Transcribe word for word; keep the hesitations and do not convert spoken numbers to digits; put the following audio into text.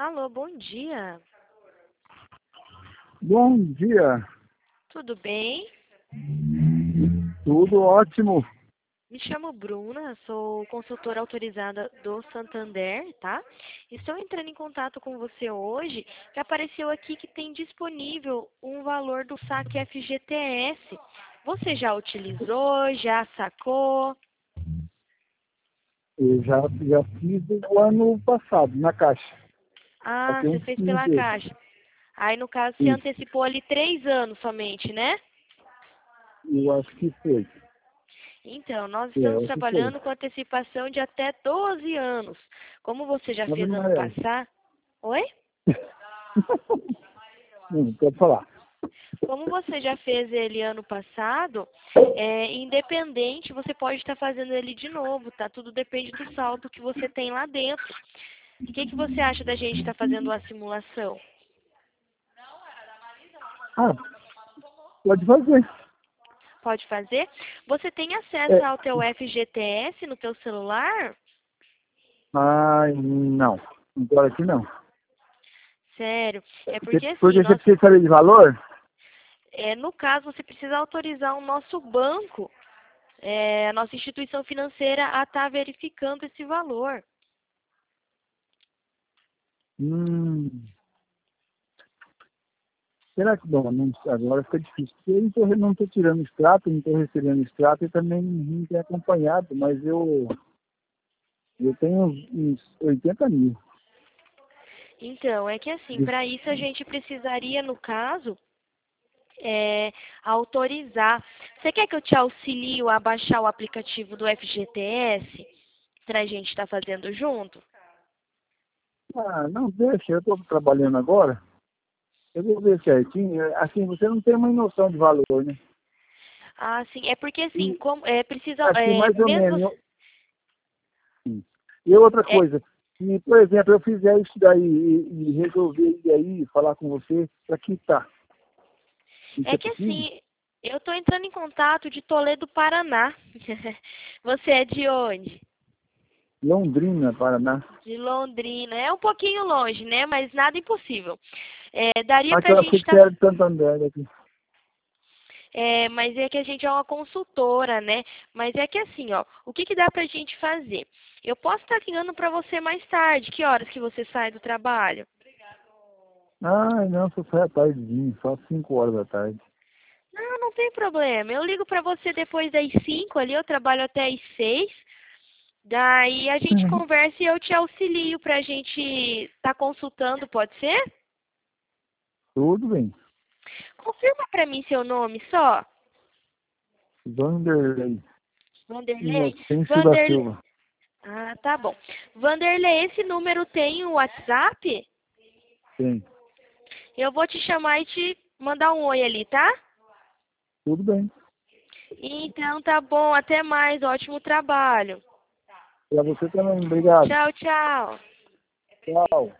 Alô, bom dia. Bom dia, Tudo bem? tudo ótimo. Me chamo Bruna, sou consultora autorizada do Santander, tá? Estou entrando em contato com você hoje, que apareceu aqui que tem disponível um valor do saque F G T S. Você já utilizou, já sacou? Eu já, já fiz o ano passado, na Caixa. Já Ah, tem você um fez pouquinho pela dele. Caixa. Aí, no caso, você Isso, antecipou ali três anos somente, né? eu acho que foi. Então, nós É, estamos eu acho que foi. trabalhando com antecipação de até doze anos. Como você já Ave fez ano Maria. passado... Oi? Não, pode falar. Como você já fez ele ano passado, é, independente, você pode estar fazendo ele de novo, tá? Tudo depende do saldo que você tem lá dentro. O que, que você acha da gente estar fazendo a simulação? Ah, pode fazer. Pode fazer? Você tem acesso É. ao teu F G T S no teu celular? Ai, não. Agora aqui não. Sério. É Porque, porque assim, porque você nós, precisa saber de valor? é, no caso, você precisa autorizar o nosso banco, é, a nossa instituição financeira, a estar verificando esse valor. Hum. Será que, bom, não, agora fica difícil. Porque eu não tô- não estou tirando extrato, não estou recebendo extrato e também não tenho acompanhado, mas eu, eu tenho uns, uns oitenta mil. Então, é que assim, De- para isso a gente precisaria, no caso, é, autorizar. Você quer que eu te auxilio a baixar o aplicativo do F G T S para a gente estar fazendo junto? Ah, não, deixa, eu estou trabalhando agora, eu vou ver certinho. Assim, você não tem uma noção de valor, né? Ah, sim. É porque assim, E, como, é, precisa, assim, é, mais ou mesmo, menos. eu- E outra é, coisa, se, por exemplo, eu fizer isso daí e, e resolver ir aí, falar com você, para quitar, isso é é que possível? assim, eu estou entrando em contato de Toledo, Paraná. Você é de onde? Londrina, Paraná. De Londrina. É um pouquinho longe, né? Mas nada impossível. É, daria Ah, para que a eu gente achei que estar... você era de Santander aqui. É, mas é que a gente é uma consultora, né? Mas é que assim, ó, o que que dá pra gente fazer? Eu posso estar ligando pra você mais tarde. Que horas que você sai do trabalho? Ah, não, só sai à tardezinha, só cinco horas da tarde. Não, não tem problema. Eu ligo pra você depois das cinco ali, eu trabalho até às seis. Daí a gente conversa e eu te auxilio pra gente estar consultando, pode ser? Tudo bem. Confirma pra mim seu nome só. Vanderlei Vanderlei? Inocêncio da Vanderlei. Silva. Ah, tá bom. Vanderlei, esse número tem o WhatsApp? Tem. Eu vou te chamar e te mandar um oi ali, tá? Tudo bem. Então tá bom, até mais, ótimo trabalho. Para você também, obrigado. Tchau, tchau. Tchau.